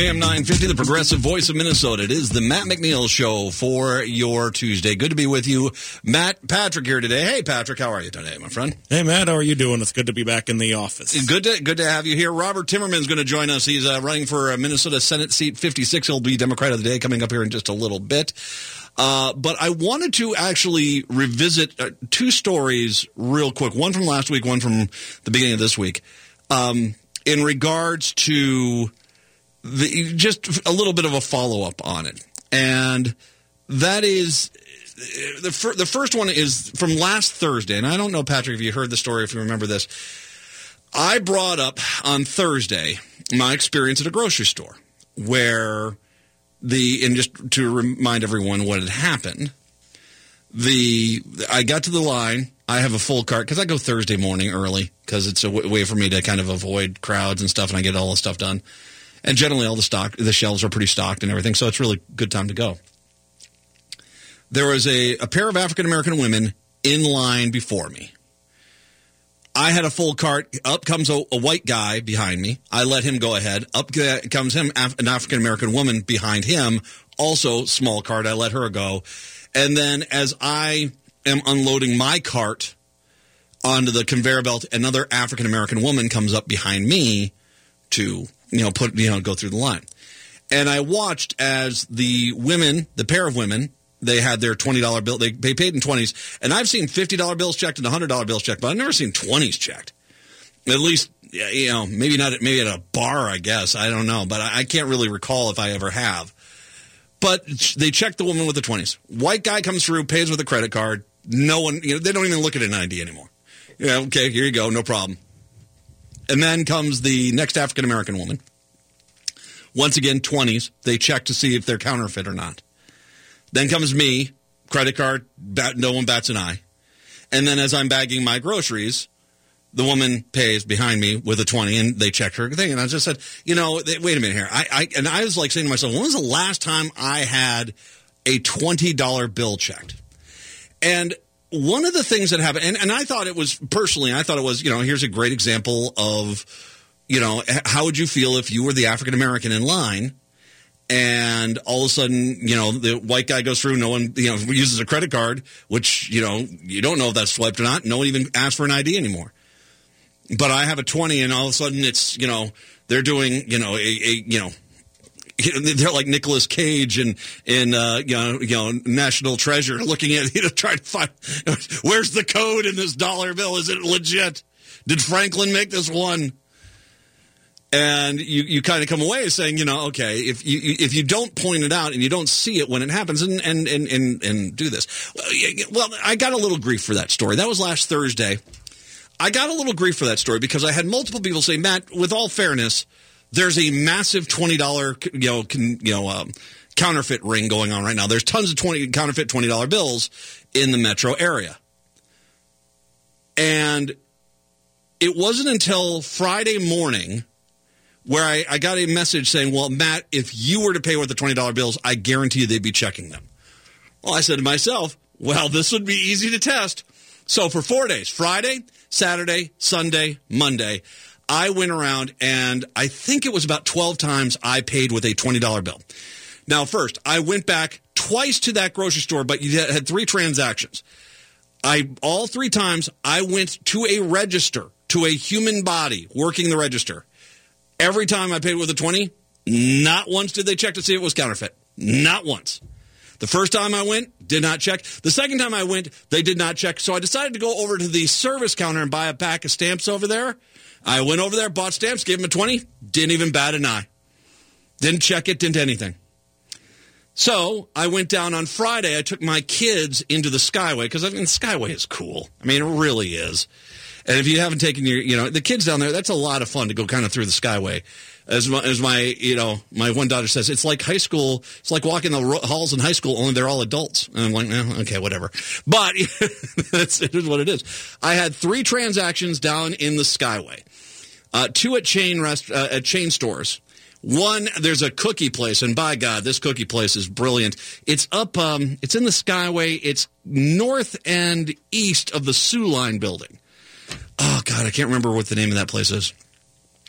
AM 950, the progressive voice of Minnesota. It is the Matt McNeil Show for your Tuesday. Good to be with you. Patrick here today. Hey, Patrick, how are you today, my friend? Hey, Matt, how are you doing? It's good to be back in the office. Good to have you here. Robert Timmerman's going to join us. He's running for Minnesota Senate seat 56. He'll be Democrat of the Day coming up here in just a little bit. But I wanted to actually revisit two stories real quick. One from last week, one from the beginning of this week. In regards to just a little bit of a follow-up on it. And that is, the first one is from last Thursday. And I don't know, Patrick, if you heard the story, if you remember this. I brought up on Thursday my experience at a grocery store where and just to remind everyone what had happened, I got to the line. I have a full cart because I go Thursday morning early because it's a way for me to kind of avoid crowds and stuff, and I get all the stuff done. And generally, all the shelves are pretty stocked and everything, so it's really a good time to go. There was a pair of African-American women in line before me. I had a full cart. Up comes a white guy behind me. I let him go ahead. Up comes an African-American woman behind him, also small cart. I let her go. And then as I am unloading my cart onto the conveyor belt, another African-American woman comes up behind me to go through the line. And I watched as the pair of women, they had their $20 bill. They paid in 20s. And I've seen $50 bills checked and $100 bills checked, but I've never seen 20s checked. At least, maybe at a bar, I guess. I don't know. But I can't really recall if I ever have. But they checked the woman with the 20s. White guy comes through, pays with a credit card. No one, they don't even look at an ID anymore. Okay, here you go, no problem. And then comes the next African-American woman. Once again, 20s. They check to see if they're counterfeit or not. Then comes me, credit card, no one bats an eye. And then as I'm bagging my groceries, the woman pays behind me with a 20, and they check her thing. And I just said, wait a minute here. I was like saying to myself, when was the last time I had a $20 bill checked? And one of the things that happened, and I thought it was, here's a great example of, how would you feel if you were the African-American in line and all of a sudden, the white guy goes through, no one, uses a credit card, which, you don't know if that's swiped or not. No one even asks for an ID anymore. But I have a 20 and all of a sudden it's, they're doing, they're like Nicolas Cage in National Treasure, looking at trying to find where's the code in this dollar bill? Is it legit? Did Franklin make this one? And you kind of come away saying, okay, if you don't point it out and you don't see it when it happens and do this. Well, I got a little grief for that story. That was last Thursday. I got a little grief for that story because I had multiple people say, Matt, with all fairness, there's a massive $20 counterfeit ring going on right now. There's tons of counterfeit $20 bills in the metro area. And it wasn't until Friday morning where I got a message saying, well, Matt, if you were to pay with the $20 bills, I guarantee you they'd be checking them. Well, I said to myself, well, this would be easy to test. So for 4 days, Friday, Saturday, Sunday, Monday, I went around and I think it was about 12 times I paid with a $20 bill. Now, first, I went back twice to that grocery store, but you had 3 transactions. All 3 times I went to a register, to a human body working the register. Every time I paid with a 20, not once did they check to see if it was counterfeit. Not once. The first time I went, did not check. The second time I went, they did not check. So I decided to go over to the service counter and buy a pack of stamps over there. I went over there, bought stamps, gave them a 20, didn't even bat an eye. Didn't check it, didn't anything. So I went down on Friday. I took my kids into the Skyway because the Skyway is cool. It really is. And if you haven't taken the kids down there, that's a lot of fun to go kind of through the Skyway. As my one daughter says, it's like high school. It's like walking the halls in high school, only they're all adults. And I'm like, okay, whatever. But it is what it is. I had 3 transactions down in the Skyway, 2 at chain stores. One, there's a cookie place, and by God, this cookie place is brilliant. It's up, it's in the Skyway. It's north and east of the Soo Line building. Oh, God, I can't remember what the name of that place is.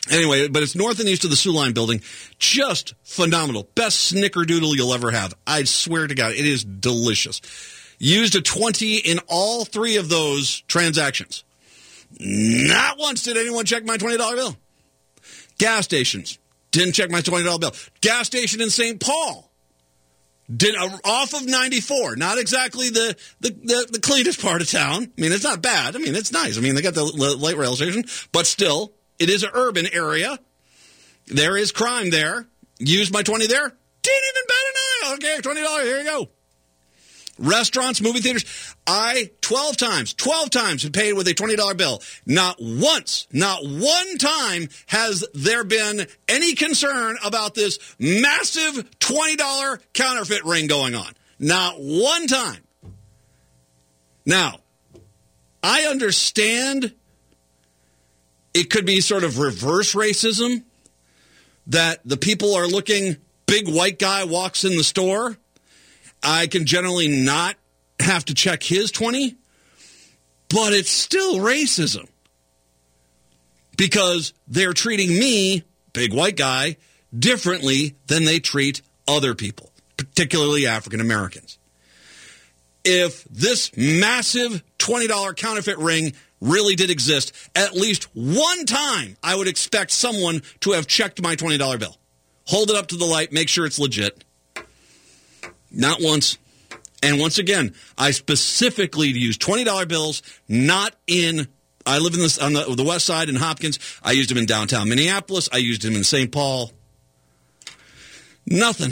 Anyway, but it's north and east of the Soo Line building. Just phenomenal. Best snickerdoodle you'll ever have. I swear to God, it is delicious. Used a 20 in all three of those transactions. Not once did anyone check my $20 bill. Gas stations. Didn't check my $20 bill. Gas station in St. Paul. Off of 94. Not exactly the cleanest part of town. I mean, it's not bad. I mean, it's nice. I mean, they got the light rail station. But still, it is an urban area. There is crime there. Used my 20 there. Didn't even bat an eye. Okay, $20. Here you go. Restaurants, movie theaters. 12 times had paid with a $20 bill. Not once, not one time has there been any concern about this massive $20 counterfeit ring going on. Not one time. Now, I understand it could be sort of reverse racism, that the people are looking, big white guy walks in the store, I can generally not have to check his 20, but it's still racism because they're treating me, big white guy, differently than they treat other people, particularly African Americans. If this massive $20 counterfeit ring really did exist, at least one time I would expect someone to have checked my $20 bill. Hold it up to the light, make sure it's legit. Not once. And once again, I specifically use $20 bills, not in, I live on the west side in Hopkins. I used them in downtown Minneapolis. I used them in St. Paul. Nothing.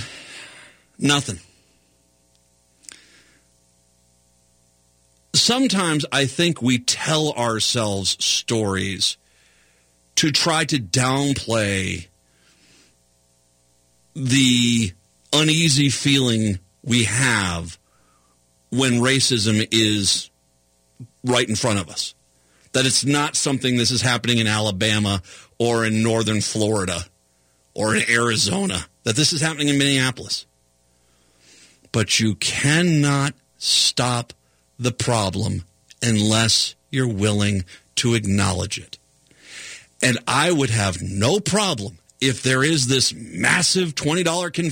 Sometimes I think we tell ourselves stories to try to downplay the uneasy feeling we have when racism is right in front of us. That it's not something this is happening in Alabama or in northern Florida or in Arizona. That this is happening in Minneapolis. But you cannot stop the problem unless you're willing to acknowledge it. And I would have no problem if there is this massive $20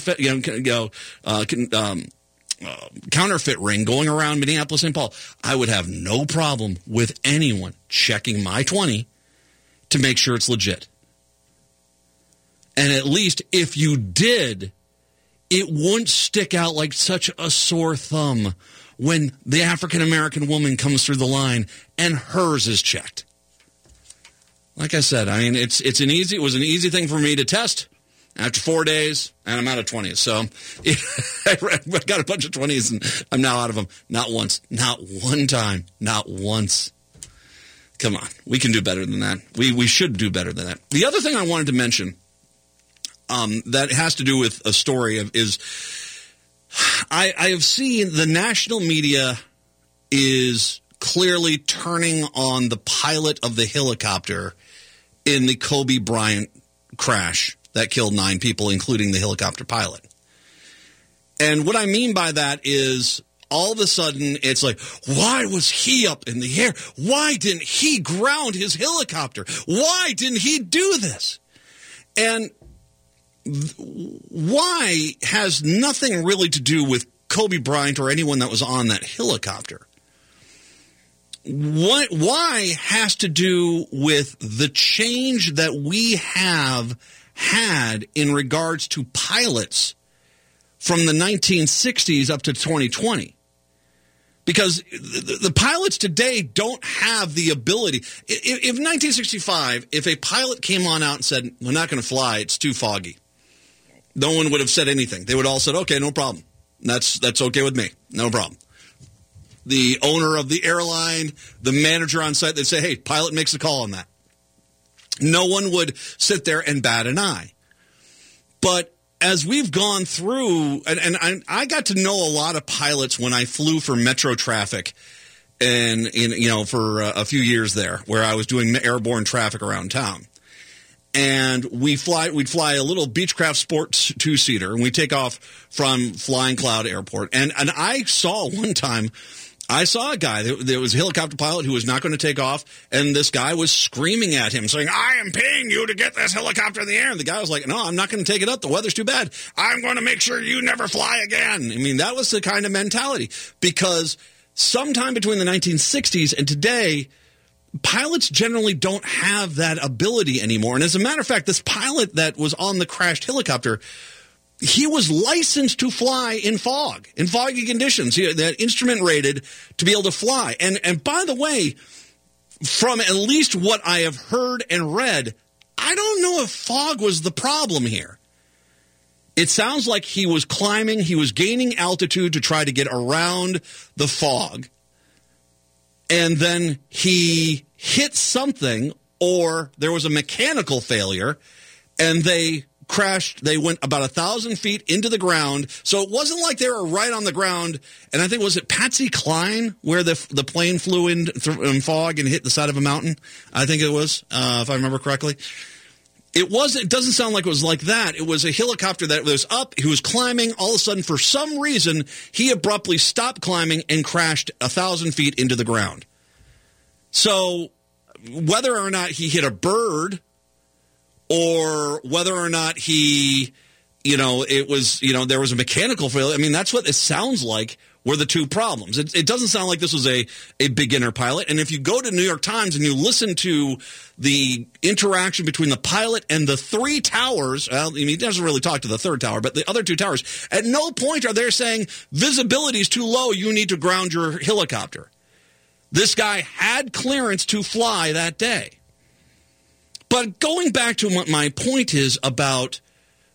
counterfeit ring going around Minneapolis, St. Paul. I would have no problem with anyone checking my 20 to make sure it's legit. And at least if you did, it wouldn't stick out like such a sore thumb when the African-American woman comes through the line and hers is checked. Like I said, I mean, it was an easy thing for me to test after 4 days, and I'm out of 20s. So I got a bunch of 20s, and I'm now out of them. Not once. Not one time. Not once. Come on. We can do better than that. We should do better than that. The other thing I wanted to mention that has to do with a story is I have seen the national media is clearly turning on the pilot of the helicopter in the Kobe Bryant crash that killed 9 people, including the helicopter pilot. And what I mean by that is all of a sudden it's like, why was he up in the air? Why didn't he ground his helicopter? Why didn't he do this? And why has nothing really to do with Kobe Bryant or anyone that was on that helicopter. Why has to do with the change that we have had in regards to pilots from the 1960s up to 2020. Because the pilots today don't have the ability. If 1965, if a pilot came on out and said, we're not going to fly, it's too foggy, no one would have said anything. They would all said, okay, no problem. That's okay with me. No problem. The owner of the airline, the manager on site, they'd say, hey, pilot makes a call on that. No one would sit there and bat an eye. But as we've gone through, and I got to know a lot of pilots when I flew for Metro Traffic and for a few years there, where I was doing airborne traffic around town. And we'd fly a little Beechcraft Sport 2-seater, and we take off from Flying Cloud Airport. And I saw one time, I saw a guy, there was a helicopter pilot who was not going to take off, and this guy was screaming at him, saying, I am paying you to get this helicopter in the air. And the guy was like, no, I'm not going to take it up. The weather's too bad. I'm going to make sure you never fly again. I mean, that was the kind of mentality, because sometime between the 1960s and today, pilots generally don't have that ability anymore. And as a matter of fact, this pilot that was on the crashed helicopter, he was licensed to fly in fog, in foggy conditions. That instrument rated to be able to fly. And by the way, from at least what I have heard and read, I don't know if fog was the problem here. It sounds like he was climbing, he was gaining altitude to try to get around the fog. And then he hit something, or there was a mechanical failure, and they crashed. They went about 1,000 feet into the ground. So it wasn't like they were right on the ground. And I think, was it Patsy Cline where the plane flew in fog and hit the side of a mountain? I think it was, if I remember correctly. It doesn't sound like it was like that. It was a helicopter that was up. He was climbing. All of a sudden, for some reason, he abruptly stopped climbing and crashed 1,000 feet into the ground. So whether or not he hit a bird, or whether or not he, there was a mechanical failure. I mean, that's what it sounds like were the two problems. It doesn't sound like this was a beginner pilot. And if you go to New York Times and you listen to the interaction between the pilot and the three towers, well, he doesn't really talk to the third tower, but the other two towers, at no point are they saying visibility is too low, you need to ground your helicopter. This guy had clearance to fly that day. But going back to what my point is about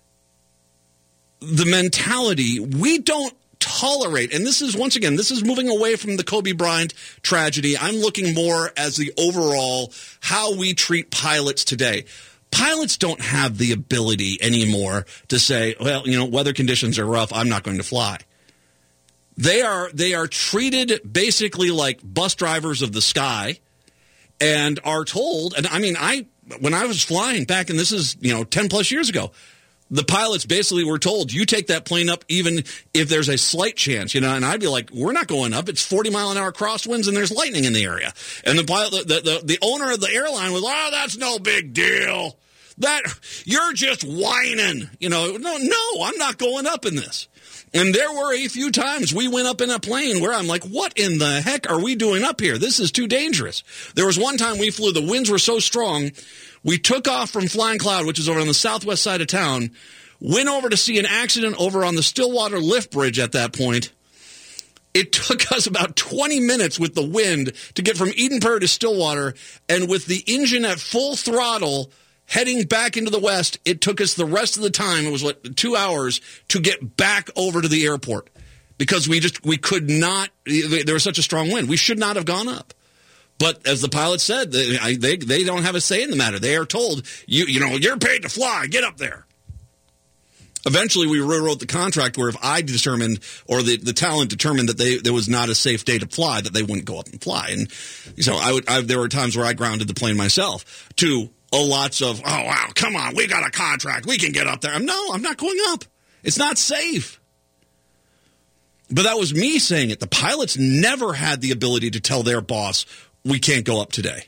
the mentality, we don't tolerate, and this is, once again, this is moving away from the Kobe Bryant tragedy. I'm looking more as the overall how we treat pilots today. Pilots don't have the ability anymore to say, well, weather conditions are rough, I'm not going to fly. They are treated basically like bus drivers of the sky, and are told, and I mean, when I was flying back, and this is, 10 plus years ago, the pilots basically were told, you take that plane up even if there's a slight chance, and I'd be like, we're not going up. It's 40-mile-an-hour crosswinds and there's lightning in the area. And the pilot, the owner of the airline was, that's no big deal. That you're just whining. No, I'm not going up in this. And there were a few times we went up in a plane where I'm like, what in the heck are we doing up here? This is too dangerous. There was one time we flew, the winds were so strong, we took off from Flying Cloud, which is over on the southwest side of town, went over to see an accident over on the Stillwater Lift Bridge at that point. It took us about 20 minutes with the wind to get from Eden Prairie to Stillwater, and with the engine at full throttle heading back into the west, it took us the rest of the time, it was 2 hours, to get back over to the airport. Because we could not, there was such a strong wind. We should not have gone up. But as the pilot said, they don't have a say in the matter. They are told, you're paid to fly, get up there. Eventually, we rewrote the contract where if I determined, or the talent determined that there was not a safe day to fly, that they wouldn't go up and fly. And so there were times where I grounded the plane myself to lots of, oh, wow, come on, we got a contract, we can get up there. No, I'm not going up. It's not safe. But that was me saying it. The pilots never had the ability to tell their boss, we can't go up today.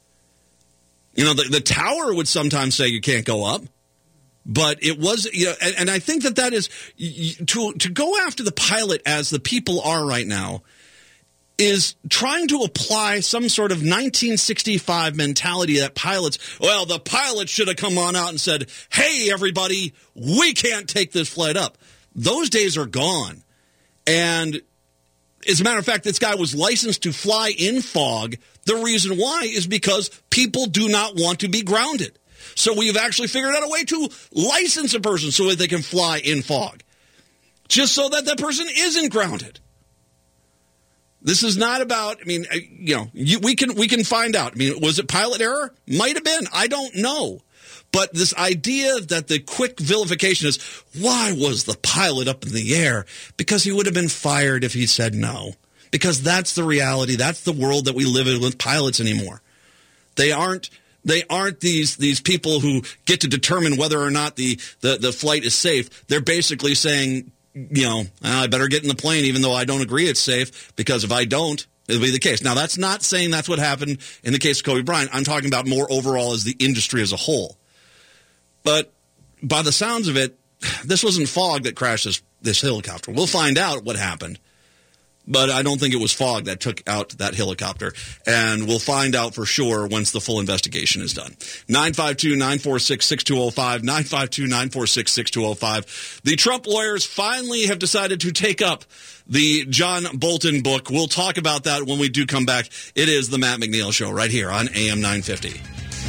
The tower would sometimes say you can't go up. But it was, and I think that is, to go after the pilot as the people are right now, is trying to apply some sort of 1965 mentality that the pilots should have come on out and said, hey, everybody, we can't take this flight up. Those days are gone. And as a matter of fact, this guy was licensed to fly in fog. The reason why is because people do not want to be grounded. So we've actually figured out a way to license a person so that they can fly in fog, just so that that person isn't grounded. This is not about, we can find out. Was it pilot error? Might have been. I don't know. But this idea that the quick vilification is, why was the pilot up in the air? Because he would have been fired if he said no. Because that's the reality. That's the world that we live in with pilots anymore. They aren't these people who get to determine whether or not the flight is safe. They're basically saying, I better get in the plane even though I don't agree it's safe, because if I don't, it'll be the case. Now, that's not saying that's what happened in the case of Kobe Bryant. I'm talking about more overall as the industry as a whole. But by the sounds of it, this wasn't fog that crashed this helicopter. We'll find out what happened. But I don't think it was fog that took out that helicopter. And we'll find out for sure once the full investigation is done. 952-946-6205, 952-946-6205. The Trump lawyers finally have decided to take up the John Bolton book. We'll talk about that when we do come back. It is the Matt McNeil Show right here on AM 950.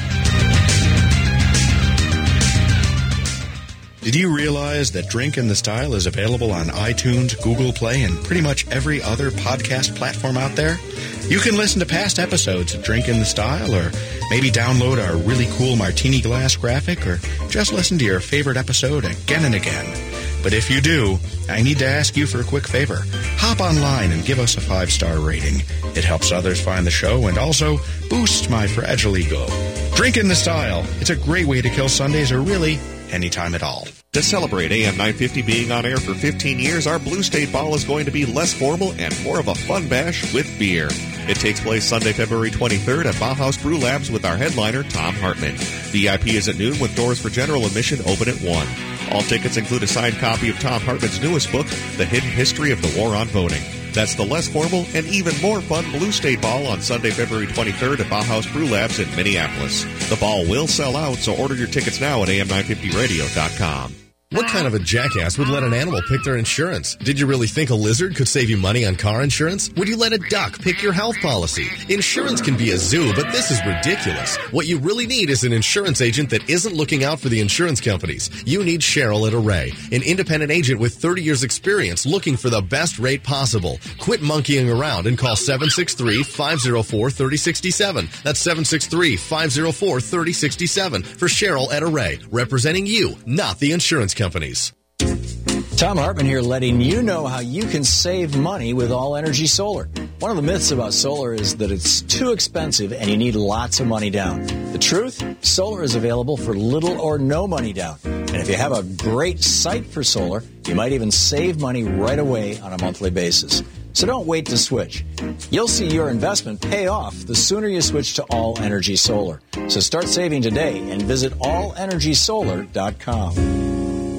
Did you realize that Drink in the Style is available on iTunes, Google Play, and pretty much every other podcast platform out there? You can listen to past episodes of Drink in the Style, or maybe download our really cool martini glass graphic, or just listen to your favorite episode again and again. But if you do, I need to ask you for a quick favor. Hop online and give us a 5-star rating. It helps others find the show and also boosts my fragile ego. Drink in the Style. It's a great way to kill Sundays, or really anytime at all. To celebrate AM 950 being on air for 15 years, our Blue State Ball is going to be less formal and more of a fun bash with beer. It takes place Sunday, February 23rd at Bauhaus Brew Labs with our headliner, Tom Hartman. VIP is at noon with doors for general admission open at 1. All tickets include a signed copy of Tom Hartman's newest book, The Hidden History of the War on Voting. That's the less formal and even more fun Blue State Ball on Sunday, February 23rd at Bauhaus Brew Labs in Minneapolis. The ball will sell out, so order your tickets now at am950radio.com. What kind of a jackass would let an animal pick their insurance? Did you really think a lizard could save you money on car insurance? Would you let a duck pick your health policy? Insurance can be a zoo, but this is ridiculous. What you really need is an insurance agent that isn't looking out for the insurance companies. You need Cheryl at Array, an independent agent with 30 years experience looking for the best rate possible. Quit monkeying around and call 763-504-3067. That's 763-504-3067 for Cheryl at Array, representing you, not the insurance companies. Tom Hartman here, letting you know how you can save money with All Energy Solar. One of the myths about solar is that it's too expensive and you need lots of money down. The truth? Solar is available for little or no money down. And if you have a great site for solar, you might even save money right away on a monthly basis. So don't wait to switch. You'll see your investment pay off the sooner you switch to All Energy Solar. So start saving today and visit allenergysolar.com.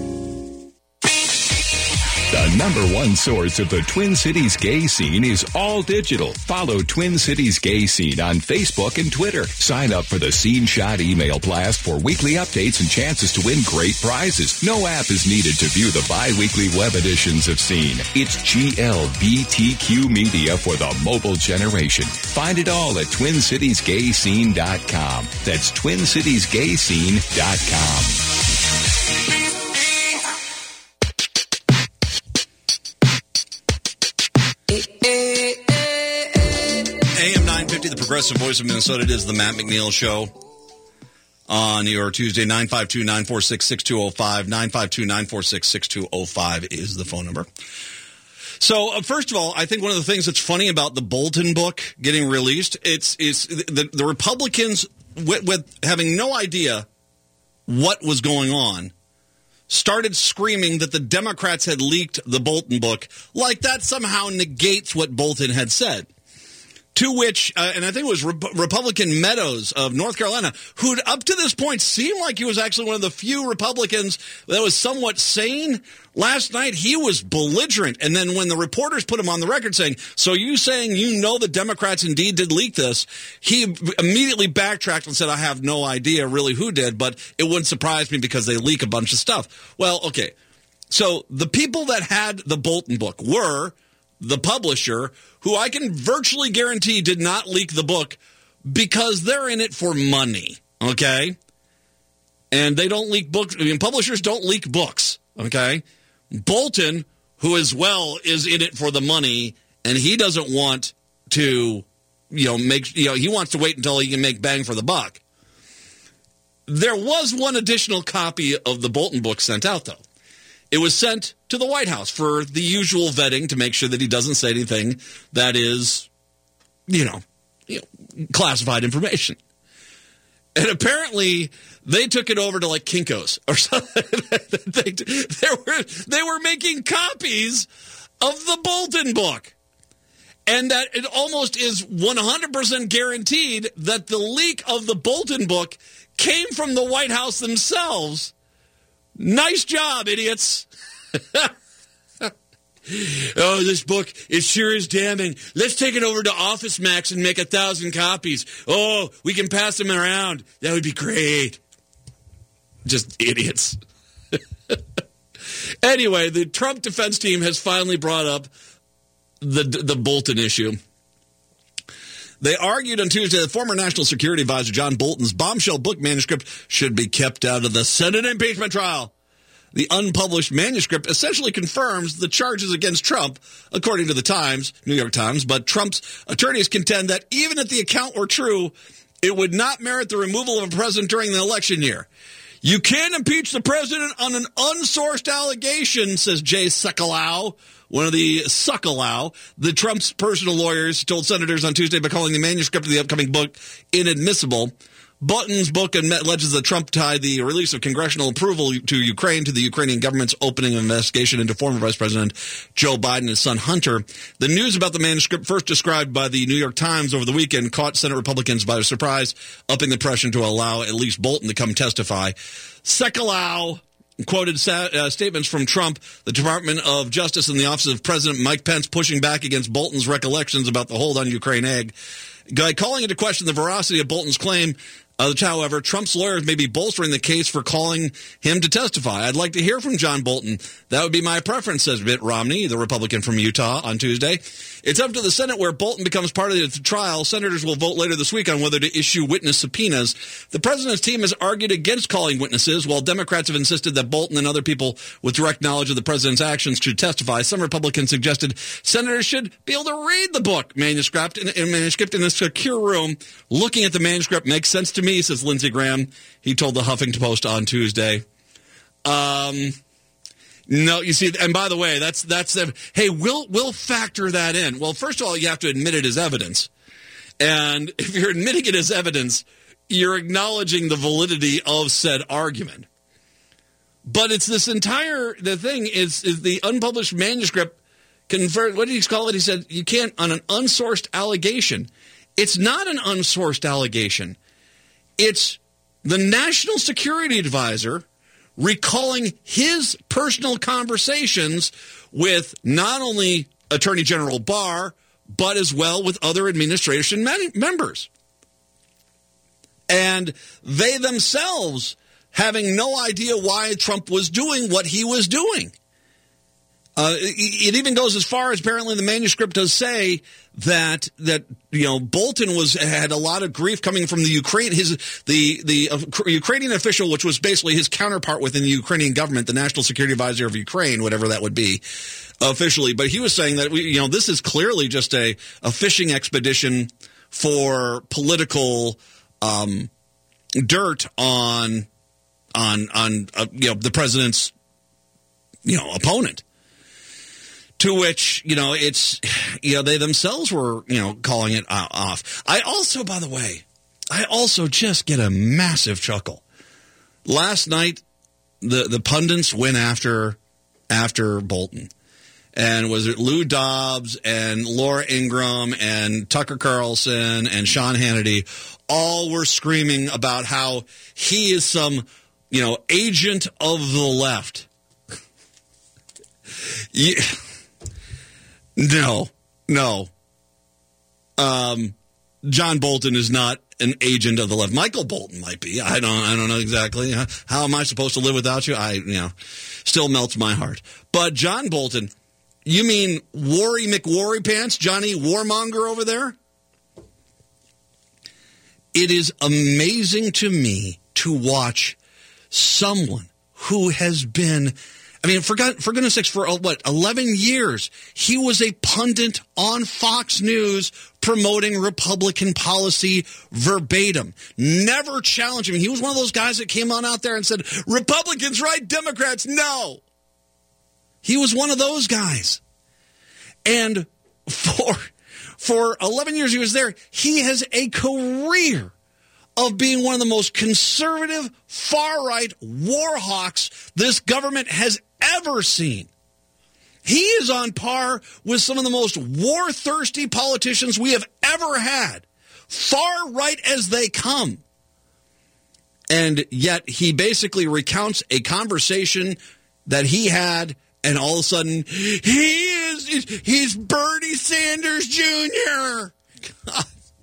The number one source of the Twin Cities gay scene is All Digital. Follow Twin Cities Gay Scene on Facebook and Twitter. Sign up for the Scene Shot email blast for weekly updates and chances to win great prizes. No app is needed to view the bi-weekly web editions of Scene. It's GLBTQ media for the mobile generation. Find it all at TwinCitiesGayScene.com. That's TwinCitiesGayScene.com. AM 950, the progressive voice of Minnesota. It is the Matt McNeil Show on your Tuesday. 952-946-6205. 952-946-6205 is the phone number. So, first of all, I think one of the things that's funny about the Bolton book getting released, it's the Republicans, with having no idea what was going on, started screaming that the Democrats had leaked the Bolton book, like that somehow negates what Bolton had said. To which, and I think it was Republican Meadows of North Carolina, who'd up to this point seemed like he was actually one of the few Republicans that was somewhat sane. Last night, he was belligerent. And then when the reporters put him on the record saying, so you saying you know the Democrats indeed did leak this, he immediately backtracked and said, I have no idea really who did, but it wouldn't surprise me because they leak a bunch of stuff. Well, okay. So the people that had the Bolton book were the publisher, who I can virtually guarantee did not leak the book because they're in it for money, okay? And they don't leak books. I mean, publishers don't leak books, okay? Bolton, who as well is in it for the money, and he doesn't want to, he wants to wait until he can make bang for the buck. There was one additional copy of the Bolton book sent out, though. It was sent to the White House for the usual vetting to make sure that he doesn't say anything that is, classified information. And apparently they took it over to like Kinko's or something. They were making copies of the Bolton book. And that it almost is 100% guaranteed that the leak of the Bolton book came from the White House themselves. Nice job, idiots. Oh, this book, it sure is damning. Let's take it over to Office Max and make 1,000 copies. Oh, we can pass them around. That would be great. Just idiots. Anyway, the Trump defense team has finally brought up the Bolton issue. They argued on Tuesday that former National Security Advisor John Bolton's bombshell book manuscript should be kept out of the Senate impeachment trial. The unpublished manuscript essentially confirms the charges against Trump, according to the New York Times, but Trump's attorneys contend that even if the account were true, it would not merit the removal of a president during the election year. You can't impeach the president on an unsourced allegation, says Jay Sekulow, one of the Sekulow. The Trump's personal lawyers told senators on Tuesday by calling the manuscript of the upcoming book inadmissible. Bolton's book alleges that Trump tied the release of congressional approval to Ukraine to the Ukrainian government's opening of an investigation into former Vice President Joe Biden and his son Hunter. The news about the manuscript, first described by the New York Times over the weekend, caught Senate Republicans by surprise, upping the pressure to allow at least Bolton to come testify. Sekulow quoted statements from Trump, the Department of Justice, and the Office of President Mike Pence pushing back against Bolton's recollections about the hold on Ukraine aid. Calling into question the veracity of Bolton's claim. However, Trump's lawyers may be bolstering the case for calling him to testify. I'd like to hear from John Bolton. That would be my preference, says Mitt Romney, the Republican from Utah, on Tuesday. It's up to the Senate where Bolton becomes part of the trial. Senators will vote later this week on whether to issue witness subpoenas. The president's team has argued against calling witnesses, while Democrats have insisted that Bolton and other people with direct knowledge of the president's actions should testify. Some Republicans suggested senators should be able to read the book manuscript in a secure room. Looking at the manuscript makes sense to me, says Lindsey Graham. He told the Huffington Post on Tuesday. No, you see, and by the way, that's hey, we'll factor that in. Well, first of all, you have to admit it as evidence. And if you're admitting it as evidence, you're acknowledging the validity of said argument. But it's this the thing is the unpublished manuscript convert, what did he call it? He said you can't on an unsourced allegation. It's not an unsourced allegation. It's the National Security Advisor recalling his personal conversations with not only Attorney General Barr, but as well with other administration members. And they themselves having no idea why Trump was doing what he was doing. It even goes as far as apparently the manuscript does say that Bolton had a lot of grief coming from the Ukrainian official, which was basically his counterpart within the Ukrainian government, the National Security Advisor of Ukraine, whatever that would be officially. But he was saying that this is clearly just a fishing expedition for political dirt on the president's opponent. To which, they themselves were, calling it off. I also just get a massive chuckle. Last night, the pundits went after Bolton. And was it Lou Dobbs and Laura Ingraham and Tucker Carlson and Sean Hannity all were screaming about how he is some, agent of the left. No. John Bolton is not an agent of the left. Michael Bolton might be. I don't know exactly. How am I supposed to live without you? Still melts my heart. But John Bolton, you mean Worry McWorry Pants, Johnny Warmonger over there? It is amazing to me to watch someone who has been, for goodness sakes, for 11 years, he was a pundit on Fox News promoting Republican policy verbatim. Never challenging him. He was one of those guys that came on out there and said, Republicans right, Democrats no. He was one of those guys. And for 11 years he was there, he has a career of being one of the most conservative, far-right war hawks this government has ever seen. He is on par with some of the most war-thirsty politicians we have ever had. Far right as they come. And yet he basically recounts a conversation that he had, and all of a sudden, he's Bernie Sanders Jr. God.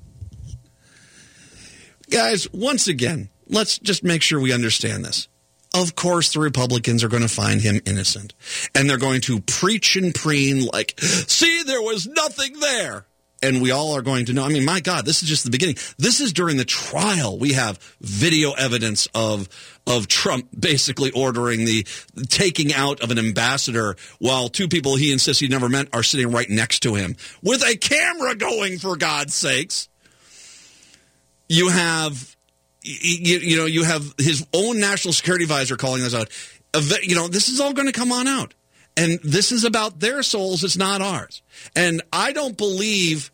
Guys, once again, let's just make sure we understand this. Of course, the Republicans are going to find him innocent. And they're going to preach and preen like, see, there was nothing there. And we all are going to know. I mean, my God, this is just the beginning. This is during the trial. We have video evidence of Trump basically ordering the taking out of an ambassador while two people he insists he never met are sitting right next to him with a camera going, for God's sakes. You have... You have his own national security advisor calling this out. This is all going to come on out. And this is about their souls. It's not ours. And I don't believe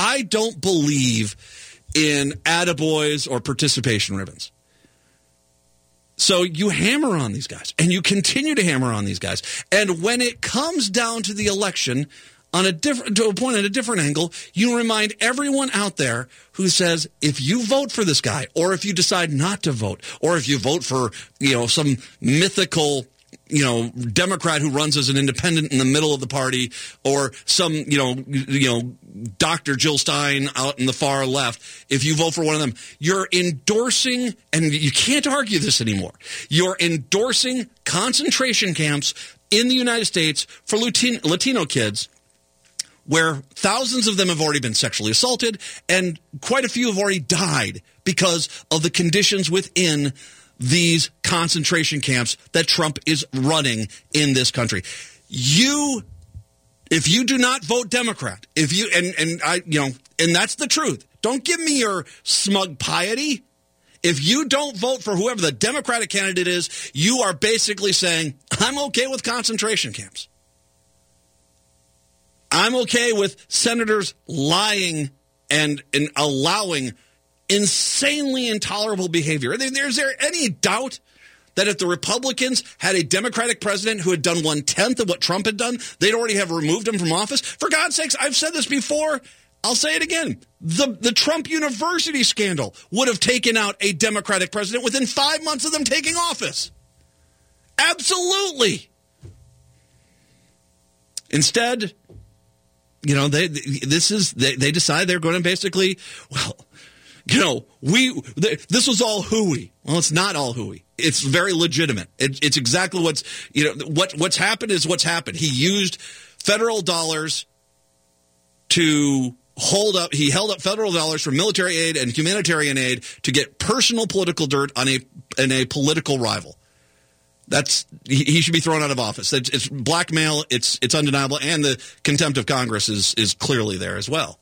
in attaboys or participation ribbons. So you hammer on these guys, and you continue to hammer on these guys. And when it comes down to the election, to a point at a different angle, you remind everyone out there who says, if you vote for this guy, or if you decide not to vote, or if you vote for, some mythical, Democrat who runs as an independent in the middle of the party, or some, Dr. Jill Stein out in the far left, if you vote for one of them, you're endorsing, and you can't argue this anymore, you're endorsing concentration camps in the United States for Latino kids, where thousands of them have already been sexually assaulted, and quite a few have already died because of the conditions within these concentration camps that Trump is running in this country. If you do not vote Democrat, and that's the truth. Don't give me your smug piety. If you don't vote for whoever the Democratic candidate is, you are basically saying, I'm okay with concentration camps. I'm okay with senators lying and allowing insanely intolerable behavior. Is there any doubt that if the Republicans had a Democratic president who had done 1/10 of what Trump had done, they'd already have removed him from office? For God's sakes, I've said this before. I'll say it again. The Trump University scandal would have taken out a Democratic president within 5 months of them taking office. Absolutely. Instead, they decide they're going to basically, this was all hooey. Well, it's not all hooey. It's very legitimate. It's exactly what's happened is what's happened. He used federal dollars to he held up federal dollars for military aid and humanitarian aid to get personal political dirt on a political rival. He should be thrown out of office. It's blackmail. It's undeniable, and the contempt of Congress is clearly there as well.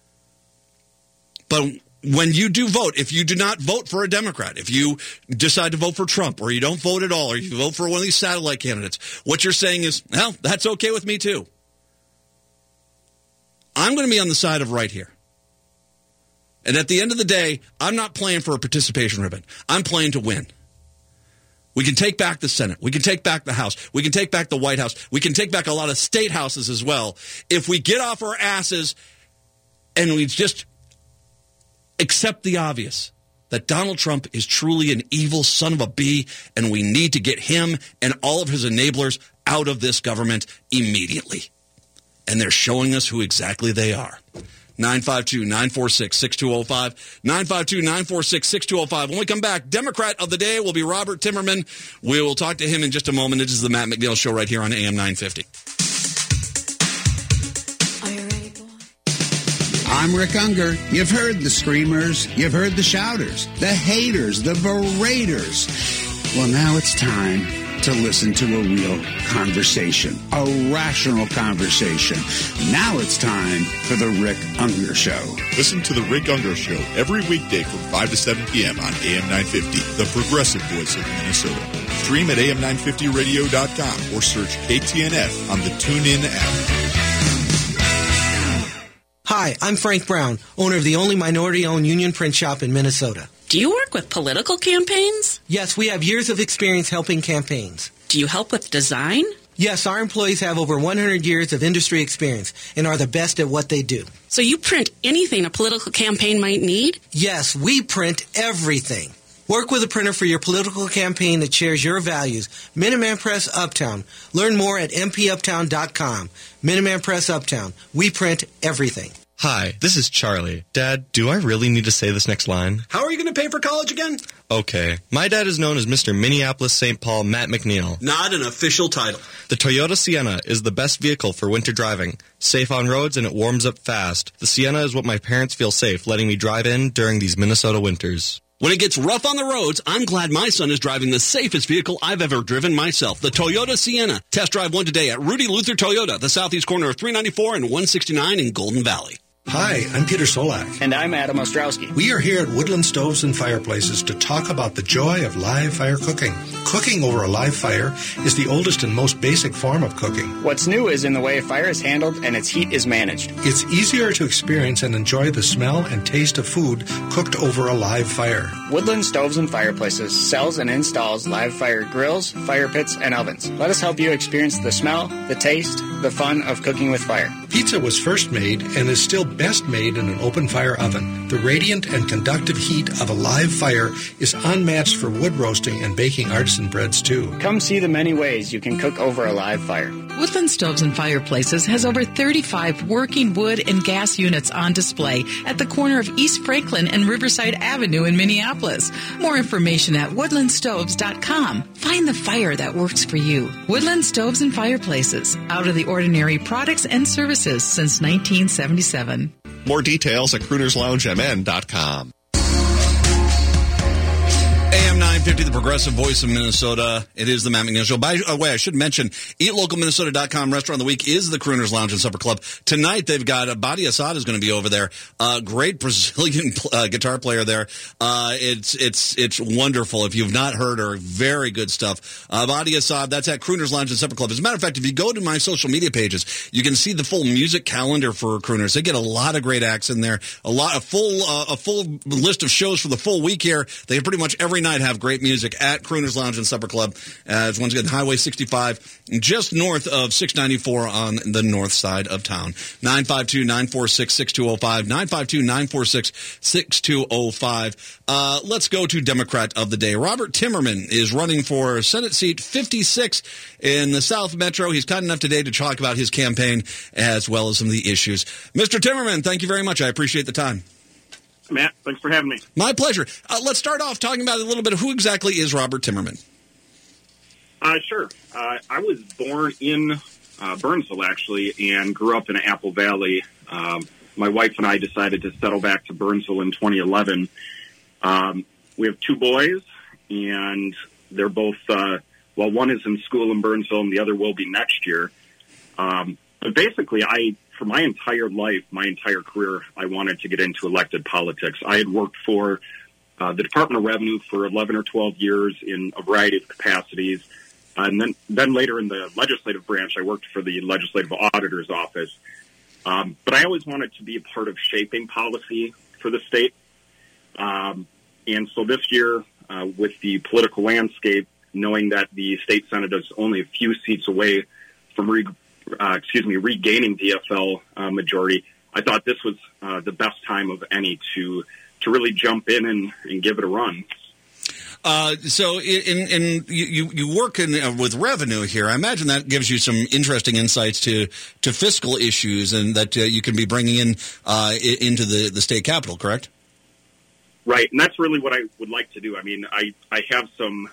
But when you do vote, if you do not vote for a Democrat, if you decide to vote for Trump, or you don't vote at all, or you vote for one of these satellite candidates, what you're saying is, well, that's okay with me too. I'm going to be on the side of right here. And at the end of the day, I'm not playing for a participation ribbon. I'm playing to win. We can take back the Senate. We can take back the House. We can take back the White House. We can take back a lot of state houses as well. If we get off our asses and we just accept the obvious, that Donald Trump is truly an evil son of a bee, and we need to get him and all of his enablers out of this government immediately. And they're showing us who exactly they are. 952-946-6205. 952-946-6205. When we come back, Democrat of the day will be Robert Timmerman. We will talk to him in just a moment. It is the Matt McNeil Show right here on AM 950. Are you ready, boy? I'm Rick Unger. You've heard the screamers. You've heard the shouters, the haters, the beraters. Well, now it's time to listen to a real conversation, a rational conversation. Now it's time for the Rick Unger Show. Listen to the Rick Unger Show every weekday from 5 to 7 p.m. on AM 950, the progressive voice of Minnesota. Stream at am950radio.com or search KTNF on the TuneIn app. Hi, I'm Frank Brown, owner of the only minority-owned union print shop in Minnesota. Do you work with political campaigns? Yes, we have years of experience helping campaigns. Do you help with design? Yes, our employees have over 100 years of industry experience and are the best at what they do. So you print anything a political campaign might need? Yes, we print everything. Work with a printer for your political campaign that shares your values. Minuteman Press Uptown. Learn more at mpuptown.com. Minuteman Press Uptown. We print everything. Hi, this is Charlie. Dad, do I really need to say this next line? How are you going to pay for college again? Okay. My dad is known as Mr. Minneapolis-St. Paul Matt McNeil. Not an official title. The Toyota Sienna is the best vehicle for winter driving. Safe on roads and it warms up fast. The Sienna is what my parents feel safe letting me drive in during these Minnesota winters. When it gets rough on the roads, I'm glad my son is driving the safest vehicle I've ever driven myself, the Toyota Sienna. Test drive one today at Rudy Luther Toyota, the southeast corner of 394 and 169 in Golden Valley. Hi, I'm Peter Solak. And I'm Adam Ostrowski. We are here at Woodland Stoves and Fireplaces to talk about the joy of live fire cooking. Cooking over a live fire is the oldest and most basic form of cooking. What's new is in the way fire is handled and its heat is managed. It's easier to experience and enjoy the smell and taste of food cooked over a live fire. Woodland Stoves and Fireplaces sells and installs live fire grills, fire pits, and ovens. Let us help you experience the smell, the taste, the fun of cooking with fire. Pizza was first made and is still best made in an open fire oven. The radiant and conductive heat of a live fire is unmatched for wood roasting and baking artisan breads too. Come see the many ways you can cook over a live fire. Woodland Stoves and Fireplaces has over 35 working wood and gas units on display at the corner of East Franklin and Riverside Avenue in Minneapolis. More information at woodlandstoves.com. Find the fire that works for you. Woodland Stoves and Fireplaces. Out of the ordinary products and services since 1977. More details at croonersloungemn.com. AM 950, the progressive voice of Minnesota. It is the Matt McNeil Show. By the way, I should mention, eatlocalminnesota.com Restaurant of the Week is the Crooners Lounge and Supper Club. Tonight, they've got Badi Assad is going to be over there. Great Brazilian guitar player there. It's wonderful. If you've not heard her, very good stuff. Badi Assad, that's at Crooners Lounge and Supper Club. As a matter of fact, if you go to my social media pages, you can see the full music calendar for Crooners. They get a lot of great acts in there. A full list of shows for the full week here. They pretty much every night have great music at Crooners Lounge and Supper Club. It's once again Highway 65, just north of 694 on the north side of town. 952-946-6205, 952-946-6205. Let's go to Democrat of the day. Robert Timmerman is running for Senate seat 56 in the South Metro. He's kind enough today to talk about his campaign as well as some of the issues. Mr. Timmerman, thank you very much. I appreciate the time. Matt, thanks for having me. My pleasure. Let's start off talking about a little bit of who exactly is Robert Timmerman. Sure. I was born in Burnsville, actually, and grew up in Apple Valley. My wife and I decided to settle back to Burnsville in 2011. We have two boys, and they're both, one is in school in Burnsville, and the other will be next year. But basically, for my entire life, my entire career, I wanted to get into elected politics. I had worked for the Department of Revenue for 11 or 12 years in a variety of capacities. And then later in the legislative branch, I worked for the Legislative Auditor's Office. But I always wanted to be a part of shaping policy for the state. And so this year, with the political landscape, knowing that the state Senate is only a few seats away from regaining DFL majority, I thought this was the best time of any to really jump in and give it a run. So you work with revenue here. I imagine that gives you some interesting insights to fiscal issues and that you can be bringing in into the state capitol, correct? Right, and that's really what I would like to do. I mean, I have some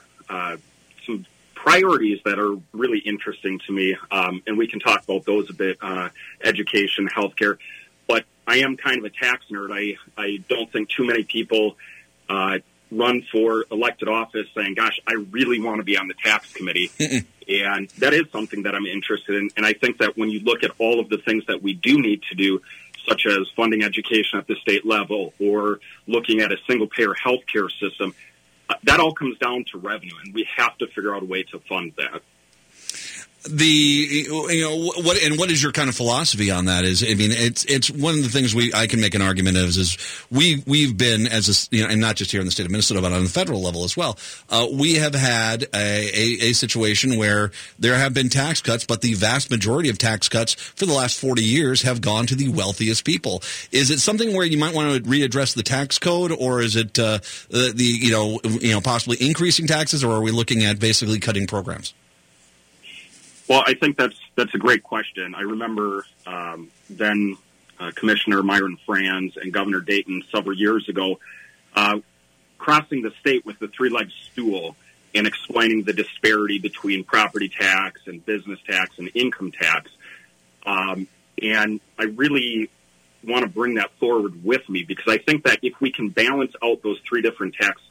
priorities that are really interesting to me, and we can talk about those a bit, education, healthcare. But I am kind of a tax nerd. I don't think too many people run for elected office saying, gosh, I really want to be on the tax committee. And that is something that I'm interested in. And I think that when you look at all of the things that we do need to do, such as funding education at the state level or looking at a single-payer healthcare system, that all comes down to revenue, and we have to figure out a way to fund that. What is your kind of philosophy on that? It's one of the things I can make an argument of is we've been and not just here in the state of Minnesota, but on the federal level as well. We have had a situation where there have been tax cuts, but the vast majority of tax cuts for the last 40 years have gone to the wealthiest people. Is it something where you might want to readdress the tax code, or is it possibly increasing taxes, or are we looking at basically cutting programs? Well, I think that's a great question. I remember then Commissioner Myron Franz and Governor Dayton several years ago crossing the state with the three-legged stool and explaining the disparity between property tax and business tax and income tax. And I really want to bring that forward with me, because I think that if we can balance out those three different tax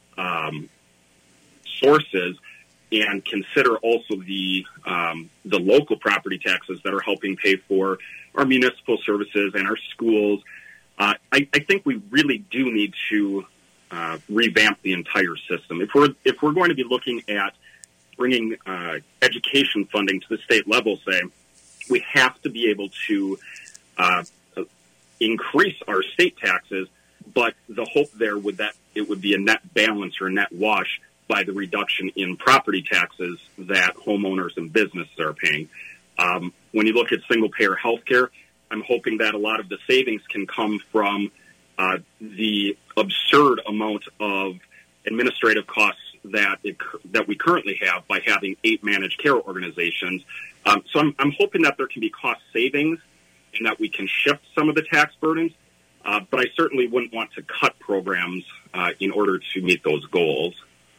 sources and consider also the local property taxes that are helping pay for our municipal services and our schools, I think we really do need to revamp the entire system. If we're going to be looking at bringing education funding to the state level, say, we have to be able to increase our state taxes, but the hope there would that it would be a net balance or a net wash by the reduction in property taxes that homeowners and businesses are paying. When you look at single-payer health care, I'm hoping that a lot of the savings can come from the absurd amount of administrative costs that we currently have by having 8 managed care organizations. So I'm hoping that there can be cost savings and that we can shift some of the tax burdens, but I certainly wouldn't want to cut programs in order to meet those goals.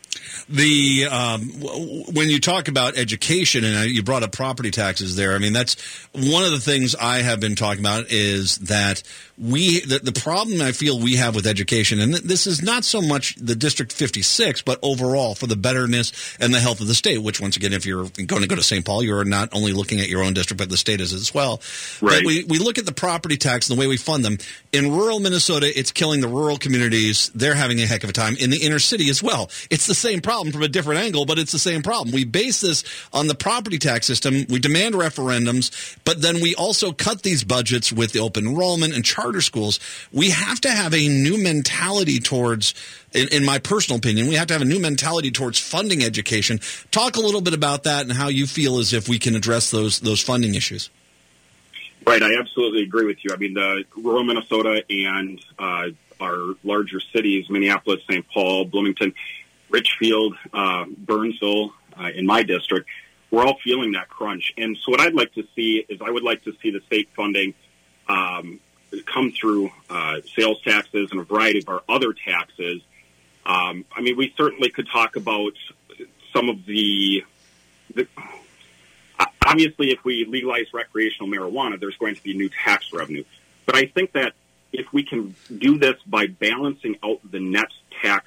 When you talk about education, and you brought up property taxes there, I mean, that's one of the things I have been talking about is that the problem I feel we have with education, and this is not so much the District 56, but overall for the betterness and the health of the state, which once again, if you're going to go to St. Paul, you're not only looking at your own district, but the state is as well. Right. But we look at the property tax and the way we fund them. In rural Minnesota, it's killing the rural communities. They're having a heck of a time. In the inner city as well. It's the same problem from a different angle, but it's the same problem. We base this on the property tax system. We demand referendums, but then we also cut these budgets with the open enrollment and charter schools. We have to have a new mentality towards, in my personal opinion, we have to have a new mentality towards funding education. Talk a little bit about that and how you feel as if we can address those funding issues. Right, I absolutely agree with you. I mean, the rural Minnesota and our larger cities, Minneapolis, St. Paul, Bloomington, Richfield, Burnsville, in my district, we're all feeling that crunch. And so what I'd like to see is I would like to see the state funding come through sales taxes and a variety of our other taxes. I mean, we certainly could talk about some of the obviously, if we legalize recreational marijuana, there's going to be new tax revenue. But I think that if we can do this by balancing out the net tax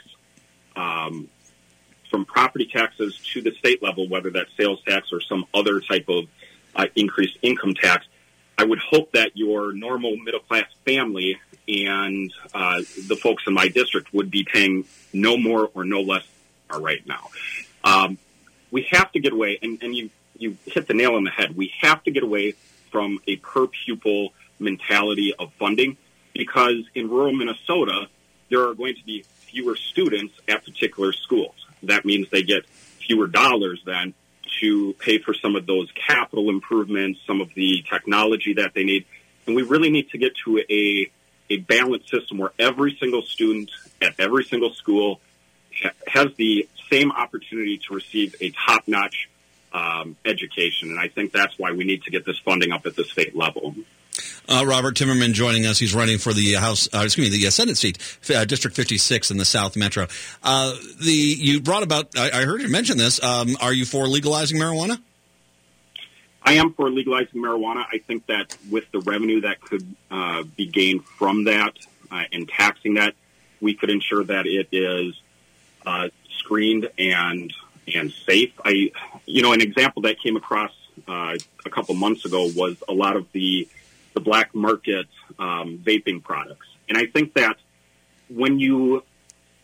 from property taxes to the state level, whether that's sales tax or some other type of increased income tax, I would hope that your normal middle-class family and the folks in my district would be paying no more or no less right now. We have to get away, and you hit the nail on the head, we have to get away from a per-pupil mentality of funding, because in rural Minnesota, there are going to be fewer students at particular schools. That means they get fewer dollars then to pay for some of those capital improvements, some of the technology that they need. And we really need to get to a balanced system where every single student at every single school has the same opportunity to receive a top-notch education. And I think that's why we need to get this funding up at the state level. Robert Timmerman joining us. He's running for the the Senate seat, District 56 in the South Metro. You brought about, I heard you mention this. Are you for legalizing marijuana? I am for legalizing marijuana. I think that with the revenue that could be gained from that and taxing that, we could ensure that it is screened and safe. An example that came across a couple months ago was a lot of the black market vaping products. And I think that when you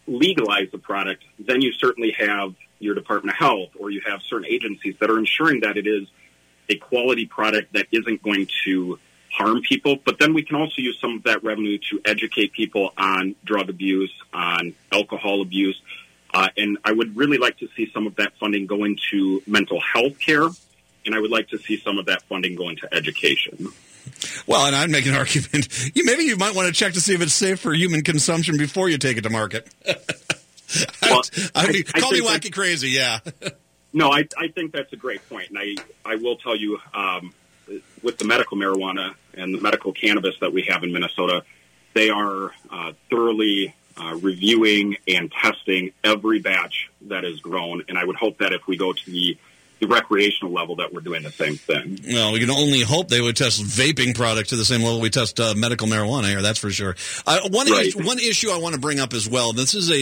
legalize the product, then you certainly have your Department of Health, or you have certain agencies that are ensuring that it is a quality product that isn't going to harm people. But then we can also use some of that revenue to educate people on drug abuse, on alcohol abuse. And I would really like to see some of that funding go into mental health care, and I would like to see some of that funding go into education. Well, and I'd make an argument. Maybe you might want to check to see if it's safe for human consumption before you take it to market. Well, call me wacky crazy, yeah. No, I think that's a great point. And I will tell you, with the medical marijuana and the medical cannabis that we have in Minnesota, they are thoroughly reviewing and testing every batch that is grown. And I would hope that if we go to the recreational level that we're doing the same thing. Well, we can only hope they would test vaping products to the same level we test medical marijuana here, that's for sure. One issue I want to bring up as well, this is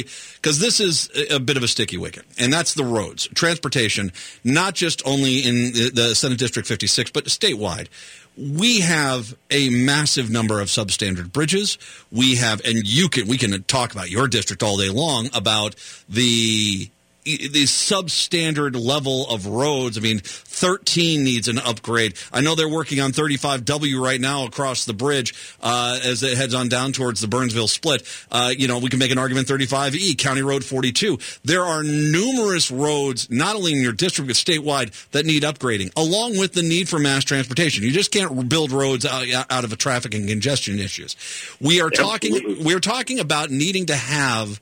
a bit of a sticky wicket, and that's the roads. Transportation, not just only in the Senate District 56, but statewide. We have a massive number of substandard bridges. We have, and we can talk about your district all day long about the substandard level of roads. I mean, 13 needs an upgrade. I know they're working on 35W right now across the bridge as it heads on down towards the Burnsville split. We can make an argument 35E, County Road 42. There are numerous roads, not only in your district, but statewide, that need upgrading, along with the need for mass transportation. You just can't build roads out of traffic and congestion issues. We're talking about needing to have,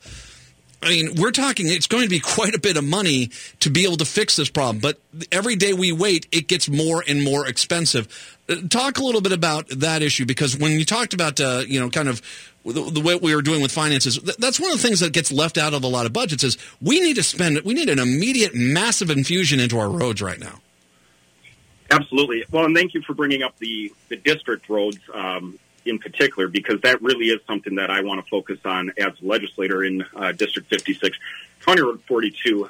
it's going to be quite a bit of money to be able to fix this problem. But every day we wait, it gets more and more expensive. Talk a little bit about that issue, because when you talked about, kind of the way we were doing with finances, that's one of the things that gets left out of a lot of budgets is we need an immediate massive infusion into our roads right now. Absolutely. Well, and thank you for bringing up the district roads in particular, because that really is something that I want to focus on as a legislator in District 56. County Road 42,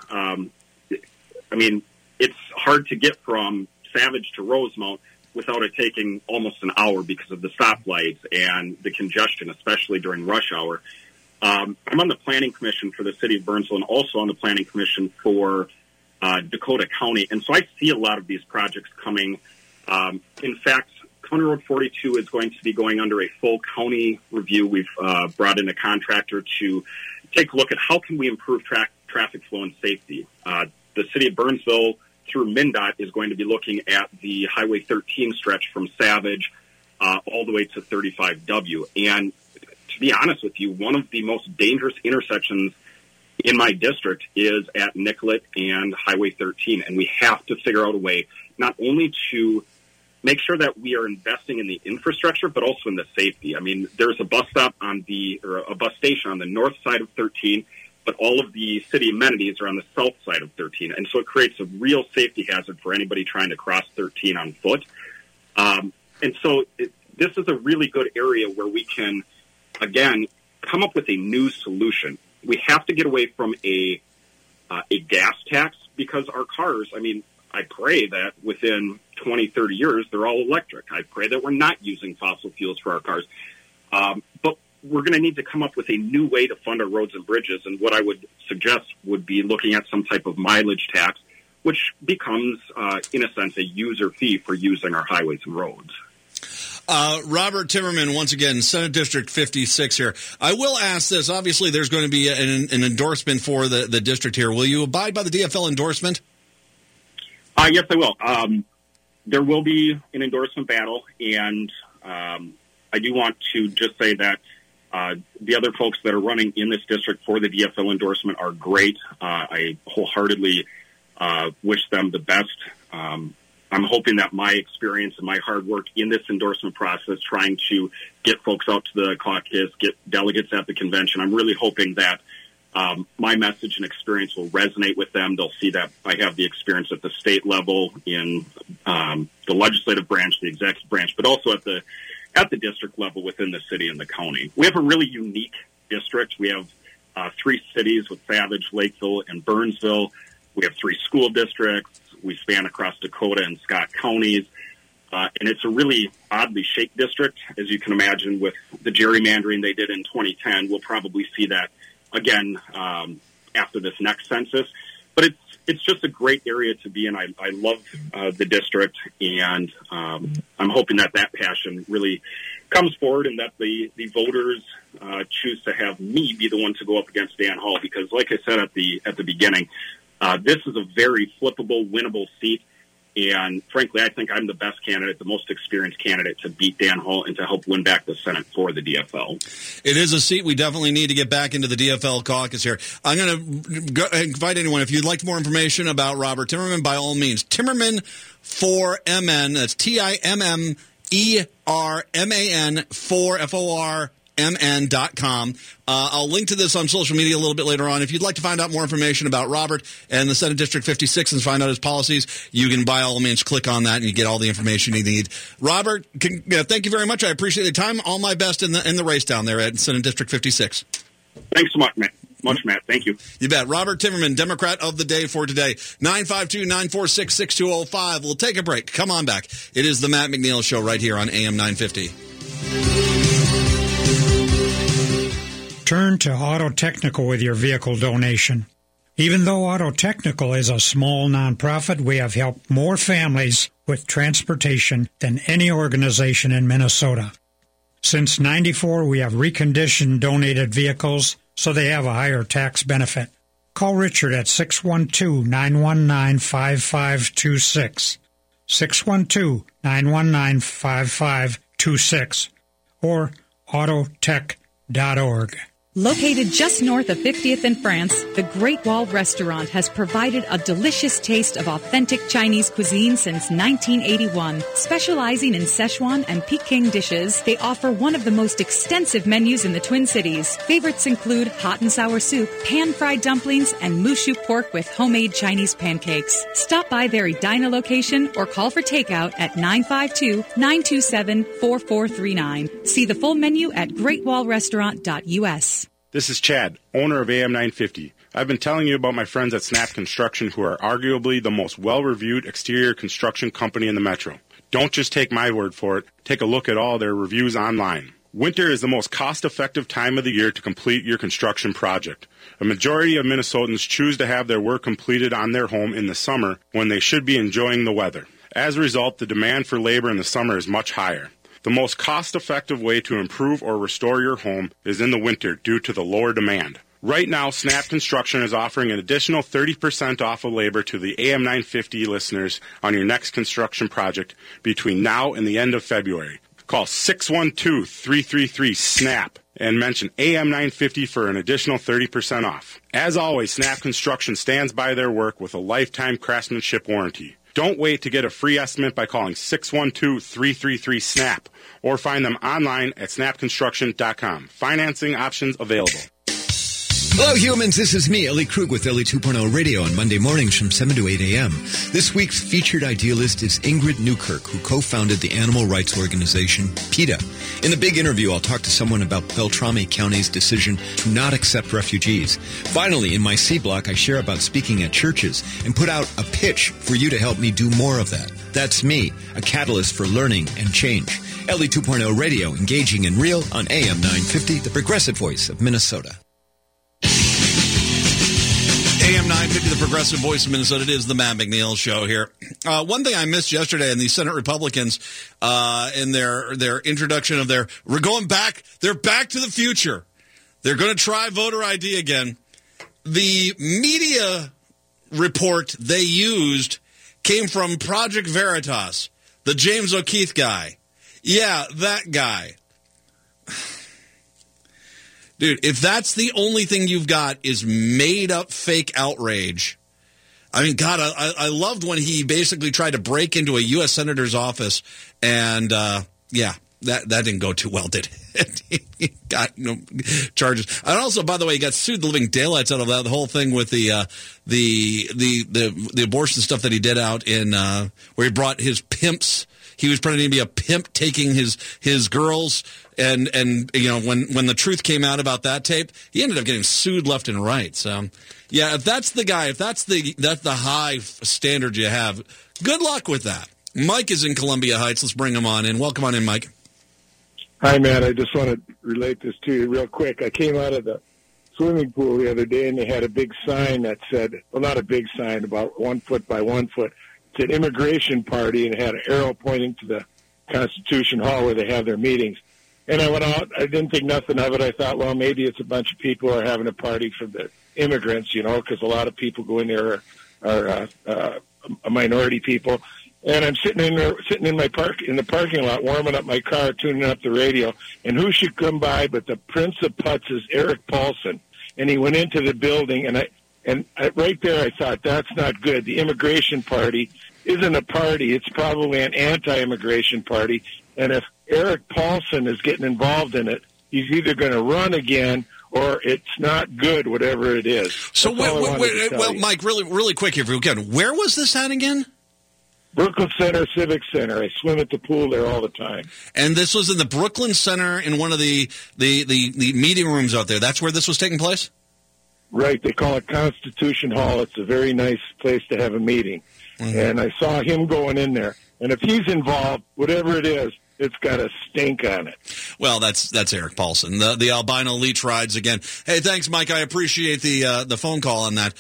it's hard to get from Savage to Rosemount without it taking almost an hour because of the stoplights and the congestion, especially during rush hour. I'm on the Planning Commission for the City of Burnsville and also on the Planning Commission for Dakota County, and so I see a lot of these projects coming. In fact, County Road 42 is going to be going under a full county review. We've brought in a contractor to take a look at how can we improve traffic flow and safety. The City of Burnsville through MnDOT is going to be looking at the Highway 13 stretch from Savage all the way to 35W. And to be honest with you, one of the most dangerous intersections in my district is at Nicollet and Highway 13. And we have to figure out a way not only to make sure that we are investing in the infrastructure, but also in the safety. I mean, there's a bus stop a bus station on the north side of 13, but all of the city amenities are on the south side of 13. And so it creates a real safety hazard for anybody trying to cross 13 on foot. And so this is a really good area where we can, again, come up with a new solution. We have to get away from a gas tax, because our cars, I pray that within 20, 30 years, they're all electric. I pray that we're not using fossil fuels for our cars. But we're going to need to come up with a new way to fund our roads and bridges. And what I would suggest would be looking at some type of mileage tax, which becomes, in a sense, a user fee for using our highways and roads. Robert Timmerman, once again, Senate District 56 here. I will ask this. Obviously, there's going to be an endorsement for the district here. Will you abide by the DFL endorsement? Yes, I will. There will be an endorsement battle, and I do want to just say that the other folks that are running in this district for the DFL endorsement are great. I wholeheartedly wish them the best. I'm hoping that my experience and my hard work in this endorsement process, trying to get folks out to the caucus, get delegates at the convention, I'm really hoping that my message and experience will resonate with them. They'll see that I have the experience at the state level in the legislative branch, the executive branch, but also at the district level within the city and the county. We have a really unique district. We have 3 cities with Savage, Lakeville, and Burnsville. We have 3 school districts. We span across Dakota and Scott counties. And it's a really oddly shaped district. As you can imagine, with the gerrymandering they did in 2010, we'll probably see that again after this next census. But it's just a great area to be in. I love the district, and I'm hoping that passion really comes forward and that the voters choose to have me be the one to go up against Dan Hall, because like I said at the beginning, this is a very flippable, winnable seat. And frankly, I think I'm the best candidate, the most experienced candidate to beat Dan Hall and to help win back the Senate for the DFL. It is a seat we definitely need to get back into the DFL caucus here. I'm going to invite anyone, if you'd like more information about Robert Timmerman, by all means. Timmerman for MN, that's TIMMERMAN 4 FORMN.com. I'll link to this on social media a little bit later on. If you'd like to find out more information about Robert and the Senate District 56 and find out his policies, you can by all means click on that and you get all the information you need. Robert, thank you very much. I appreciate the time. All my best in the race down there at Senate District 56. Thanks so much, Matt. Thank you. You bet. Robert Timmerman, Democrat of the day for today. 952-946-6205. We'll take a break. Come on back. It is the Matt McNeil Show right here on AM 950. Turn to Auto Technical with your vehicle donation. Even though Auto Technical is a small nonprofit, we have helped more families with transportation than any organization in Minnesota. Since '94, we have reconditioned donated vehicles so they have a higher tax benefit. Call Richard at 612-919-5526, 612-919-5526, or autotech.org. Located just north of 50th in France, the Great Wall Restaurant has provided a delicious taste of authentic Chinese cuisine since 1981. Specializing in Szechuan and Peking dishes, they offer one of the most extensive menus in the Twin Cities. Favorites include hot and sour soup, pan-fried dumplings, and mushu pork with homemade Chinese pancakes. Stop by their Edina location or call for takeout at 952-927-4439. See the full menu at greatwallrestaurant.us. This is Chad, owner of AM 950. I've been telling you about my friends at Snap Construction, who are arguably the most well-reviewed exterior construction company in the metro. Don't just take my word for it. Take a look at all their reviews online. Winter is the most cost-effective time of the year to complete your construction project. A majority of Minnesotans choose to have their work completed on their home in the summer when they should be enjoying the weather. As a result, the demand for labor in the summer is much higher. The most cost-effective way to improve or restore your home is in the winter due to the lower demand. Right now, Snap Construction is offering an additional 30% off of labor to the AM 950 listeners on your next construction project between now and the end of February. Call 612-333-SNAP and mention AM 950 for an additional 30% off. As always, Snap Construction stands by their work with a lifetime craftsmanship warranty. Don't wait to get a free estimate by calling 612-333-SNAP or find them online at snapconstruction.com. Financing options available. Hello, humans. This is me, Ellie Krug, with Ellie 2.0 Radio on Monday mornings from 7 to 8 a.m. This week's featured idealist is Ingrid Newkirk, who co-founded the animal rights organization PETA. In the big interview, I'll talk to someone about Beltrami County's decision to not accept refugees. Finally, in my C Block, I share about speaking at churches and put out a pitch for you to help me do more of that. That's me, a catalyst for learning and change. Ellie 2.0 Radio, engaging and real on AM 950, the progressive voice of Minnesota. AM 950, the progressive voice of Minnesota. It is the Matt McNeil Show here. One thing I missed yesterday in the Senate Republicans, in their introduction of we're going back, they're back to the future. They're going to try voter ID again. The media report they used came from Project Veritas, the James O'Keefe guy. Yeah, that guy. Dude, if that's the only thing you've got is made-up fake outrage, I mean, God, I loved when he basically tried to break into a U.S. Senator's office, and, that didn't go too well, did it? He got no charges. And also, by the way, he got sued the living daylights out of that, the whole thing with the abortion stuff that he did out in where he brought his pimps. He was pretending to be a pimp taking his girls, and you know, when the truth came out about that tape, he ended up getting sued left and right. So, yeah, if that's the guy, if that's the high standard you have, good luck with that. Mike is in Columbia Heights. Let's bring him on in. Welcome on in, Mike. Hi, Matt. I just want to relate this to you real quick. I came out of the swimming pool the other day, and they had a big sign that said, well, not a big sign, about 1 foot by 1 foot. It said immigration party, and it had an arrow pointing to the Constitution Hall where they have their meetings. And I went out. I didn't think nothing of it. I thought, well, maybe it's a bunch of people who are having a party for the immigrants, because a lot of people go in there are minority people. And I'm sitting in the parking lot, warming up my car, tuning up the radio. And who should come by but the Prince of Putz's Eric Paulson? And he went into the building, and right there I thought, that's not good. The immigration party isn't a party. It's probably an anti-immigration party. And if Eric Paulson is getting involved in it, he's either going to run again or it's not good, whatever it is. So, Mike, really quick here, if we can. Where was this at again? Brooklyn Center Civic Center. I swim at the pool there all the time. And this was in the Brooklyn Center in one of the meeting rooms out there. That's where this was taking place? Right. They call it Constitution Hall. It's a very nice place to have a meeting. Mm-hmm. And I saw him going in there. And if he's involved, whatever it is, it's got a stink on it. Well, that's Eric Paulson, the albino leech rides again. Hey, thanks, Mike. I appreciate the phone call on that.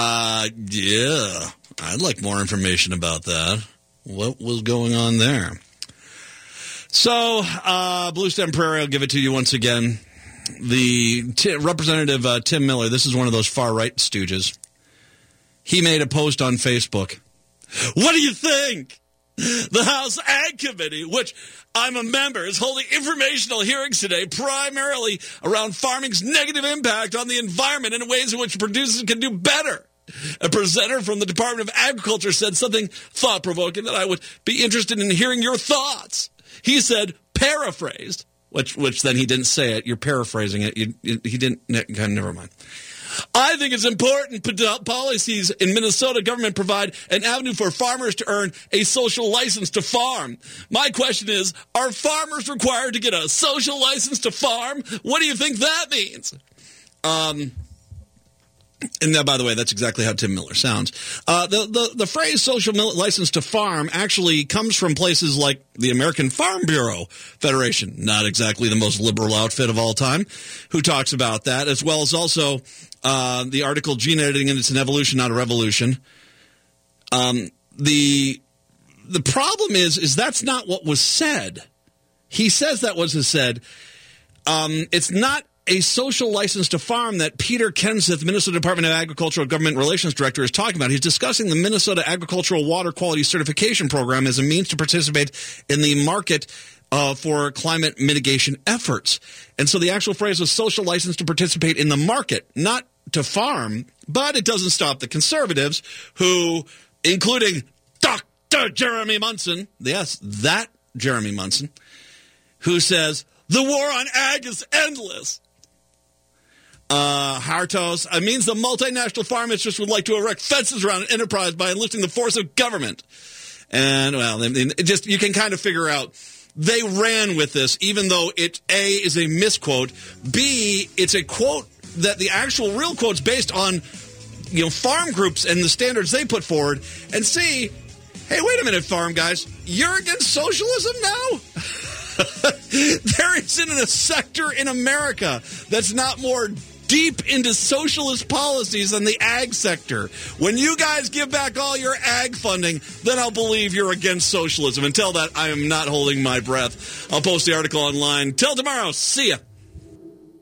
Yeah, I'd like more information about that. What was going on there? So, Blue Stem Prairie, I'll give it to you once again. Representative Tim Miller, this is one of those far-right stooges. He made a post on Facebook. What do you think? The House Ag Committee, which I'm a member, is holding informational hearings today primarily around farming's negative impact on the environment and ways in which producers can do better. A presenter from the Department of Agriculture said something thought-provoking that I would be interested in hearing your thoughts. He said, paraphrased, which then he didn't say it. You're paraphrasing it. He didn't. Never mind. I think it's important policies in Minnesota government provide an avenue for farmers to earn a social license to farm. My question is, are farmers required to get a social license to farm? What do you think that means? And now, by the way, that's exactly how Tim Miller sounds. The phrase social license to farm actually comes from places like the American Farm Bureau Federation, not exactly the most liberal outfit of all time, who talks about that, as well as also the article Gene Editing and It's an Evolution, Not a Revolution. The problem is that's not what was said. He says that was said. It's not a social license to farm that Peter Kenseth, Minnesota Department of Agricultural Government Relations Director, is talking about. He's discussing the Minnesota Agricultural Water Quality Certification Program as a means to participate in the market for climate mitigation efforts. And so the actual phrase was social license to participate in the market, not to farm, but it doesn't stop the conservatives who, including Dr. Jeremy Munson, yes, that Jeremy Munson, who says, the war on ag is endless. Hartos, it means the multinational farm interests would like to erect fences around an enterprise by enlisting the force of government. And, well, you can kind of figure out, they ran with this, even though it, A, is a misquote, B, it's a quote that the actual real quote's based on, farm groups and the standards they put forward, and C, hey, wait a minute, farm guys, you're against socialism now? There isn't a sector in America that's not more deep into socialist policies than the ag sector. When you guys give back all your ag funding, then I'll believe you're against socialism. Until that, I am not holding my breath. I'll post the article online. Till tomorrow, see ya.